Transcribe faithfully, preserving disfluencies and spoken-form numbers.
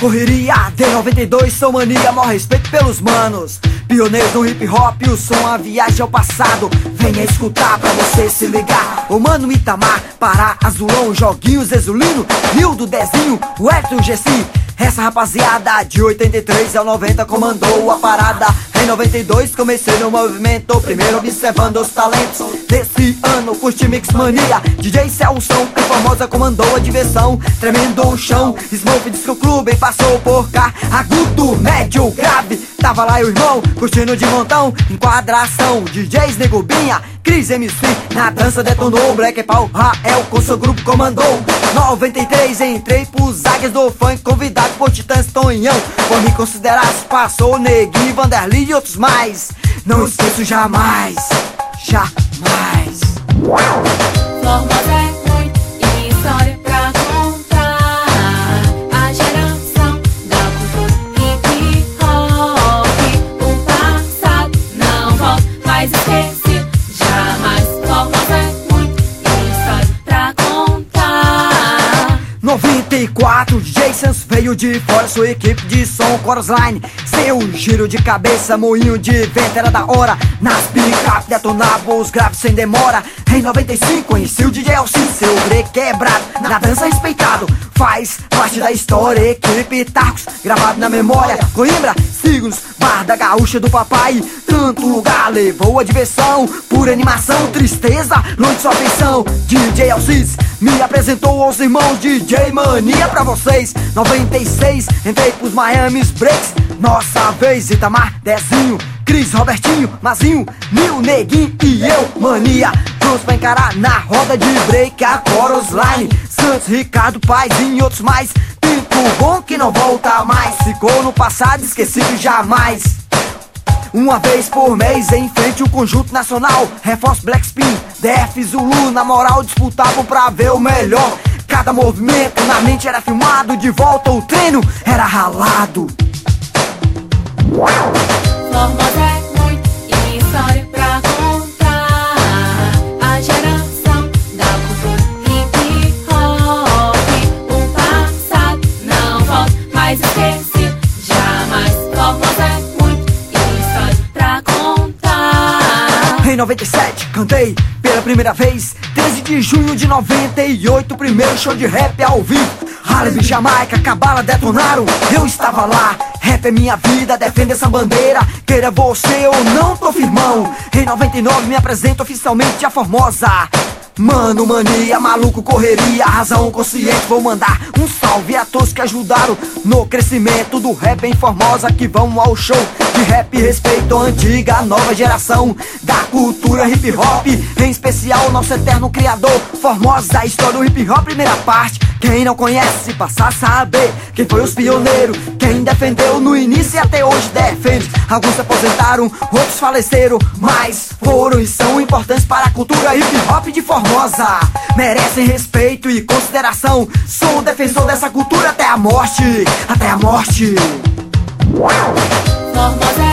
correria de noventa e dois, sou mania, maior respeito pelos manos. Pioneiros no hip hop, o som, a viagem ao passado. Venha escutar pra você se ligar. O Mano Itamar, Pará, Azulão, Joguinhos, Exulino, Nildo, Dezinho, o Hector, o Gessi. Essa rapaziada de oitenta e três ao noventa comandou a parada. Em noventa e dois comecei no movimento, primeiro observando os talentos desse ano. Curti Mix Mania, D J Celso, em Formosa comandou a diversão. Tremendo o chão, Smoke Disco Clube passou por cá. Agudo, médio, grave, tava lá o irmão, curtindo de montão. Enquadração, D Js Negubinha, Cris M C, na dança detonou. Black Paul, Rael, com seu grupo comandou. noventa e três entrei pros águias do funk, convidado por Titãs Tonhão. Por me considerar, passou Neguinho, Vanderly e outros mais. Não esqueço jamais, jamais. Formosa é muito e história pra contar. A geração da cultura hip hop. O passado não volta, mas esquece jamais. Formosa é muito e história pra contar. noventa e quatro, D J Sans veio de fora, sua equipe de som, Chorus Line. Seu giro de cabeça, moinho de vento era da hora. Nas pick-up detonava os graves sem demora. Em noventa e cinco conheci o D J Alcim, seu break quebrado, na dança respeitado. Faz parte da história, equipe Tarcos, gravado na memória. Coimbra, siglos, bar da gaúcha do papai. Tanto lugar levou a diversão, pura animação, tristeza, longe de sua afeição. D J Alcis me apresentou aos irmãos D J Mania pra vocês. Noventa e seis, entrei pros Miami's Breaks. Nossa vez, Itamar, Dezinho, Cris, Robertinho, Mazinho, Nil, Neguinho e eu, Mania. Prontos pra encarar na roda de break a Chorus Line. Santos, Ricardo, Paizinho e outros mais. Tempo bom que não volta mais, ficou no passado, esquecido jamais. Uma vez por mês em frente o conjunto nacional, Reforço, Black Spin, D F, Zulu, na moral disputavam pra ver o melhor. Cada movimento na mente era filmado, de volta o treino era ralado. Formosa é muito e história pra contar. A geração da cultura hip hop. O passado não volta, mas esquece jamais. Formosa é muito e história pra contar. Em noventa e sete cantei pela primeira vez, treze de junho de noventa e oito, primeiro show de rap ao vivo. Harlem, Jamaica, Cabala detonaram, eu estava lá. Rap é minha vida, defende essa bandeira, queira você ou não, tô firmão. Em noventa e nove me apresento oficialmente a Formosa. Mano, mania, maluco, correria, razão consciente, vou mandar um salve a todos que ajudaram no crescimento do rap em Formosa, que vão ao show de rap, respeito a antiga, a nova geração da cultura hip hop, em especial nosso eterno criador, Formosa, a história do hip hop, primeira parte. Quem não conhece, passa a saber quem foi os pioneiros, quem defendeu no início e até hoje defende. Alguns se aposentaram, outros faleceram, mas foram e são importantes para a cultura hip hop de Formosa. Merecem respeito e consideração, sou o defensor dessa cultura até a morte, até a morte. Formosa